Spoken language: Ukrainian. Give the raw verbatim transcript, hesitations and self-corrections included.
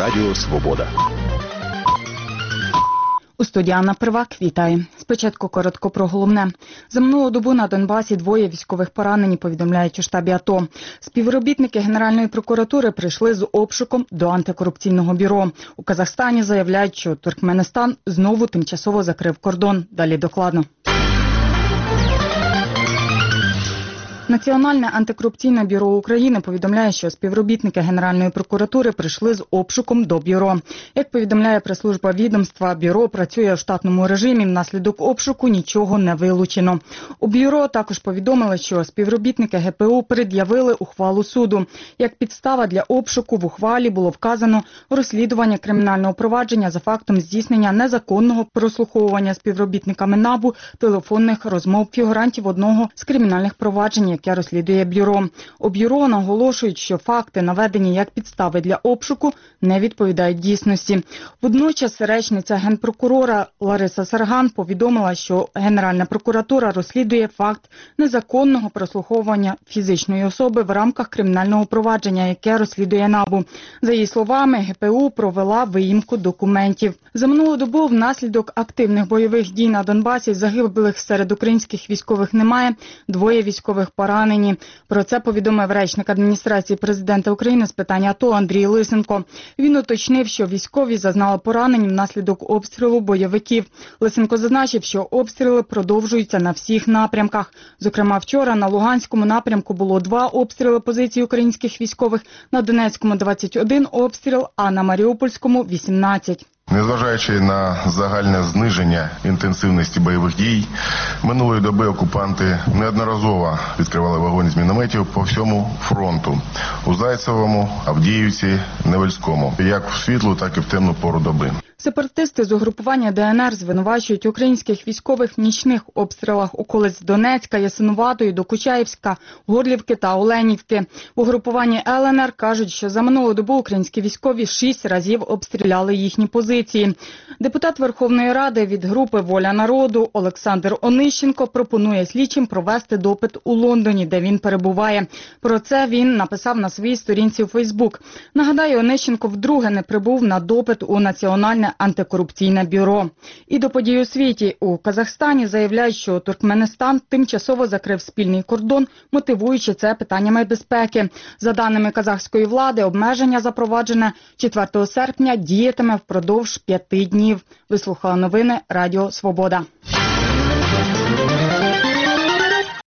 Радіо Свобода. У студії Анна Первак, вітаю. Спочатку коротко про головне. За минулу добу на Донбасі двоє військових поранені, повідомляють у штабі АТО. Співробітники Генеральної прокуратури прийшли з обшуком до антикорупційного бюро. У Казахстані заявляють, що Туркменістан знову тимчасово закрив кордон. Далі докладно. Національне антикорупційне бюро України повідомляє, що співробітники Генеральної прокуратури прийшли з обшуком до бюро. Як повідомляє прес-служба відомства, бюро працює у штатному режимі, внаслідок обшуку нічого не вилучено. У бюро також повідомили, що співробітники ГПУ пред'явили ухвалу суду. Як підстава для обшуку в ухвалі було вказано розслідування кримінального провадження за фактом здійснення незаконного прослуховування співробітниками НАБУ телефонних розмов фігурантів одного з кримінальних проваджень, яке розслідує бюро. У бюро наголошують, що факти, наведені як підстави для обшуку, не відповідають дійсності. Водночас речниця Генпрокурора Лариса Сарган повідомила, що Генеральна прокуратура розслідує факт незаконного прослуховування фізичної особи в рамках кримінального провадження, яке розслідує НАБУ. За її словами, ГПУ провела виїмку документів. За минулу добу внаслідок активних бойових дій на Донбасі загиблих серед українських військових немає, двоє військових поранені. Про це повідомив речник адміністрації президента України з питань АТО Андрій Лисенко. Він уточнив, що військові зазнали поранень внаслідок обстрілу бойовиків. Лисенко зазначив, що обстріли продовжуються на всіх напрямках. Зокрема, вчора на Луганському напрямку було два обстріли позицій українських військових, на Донецькому – двадцять один обстріл, а на Маріупольському – вісімнадцять. Незважаючи на загальне зниження інтенсивності бойових дій, минулої доби окупанти неодноразово відкривали вогонь з мінометів по всьому фронту – у Зайцевому, Авдіївці, Невельському, як в світлу, так і в темну пору доби. Сепаратисти з угрупування ДНР звинувачують українських військових в нічних обстрілах околиць Донецька, Ясинуватої, Докучаєвська, Горлівки та Оленівки. В угрупуванні ЛНР кажуть, що за минулу добу українські військові шість разів обстріляли їхні позиції. Депутат Верховної Ради від групи «Воля народу» Олександр Онищенко пропонує слідчим провести допит у Лондоні, де він перебуває. Про це він написав на своїй сторінці у Фейсбук. Нагадаю, Онищенко вдруге не прибув на допит у Національне антикорупційне бюро. І до подій у світі. У Казахстані заявляють, що Туркменістан тимчасово закрив спільний кордон, мотивуючи це питаннями безпеки. За даними казахської влади, обмеження, запроваджене четвертого серпня, діятиме впродовж п'яти днів. Вислухала новини Радіо Свобода.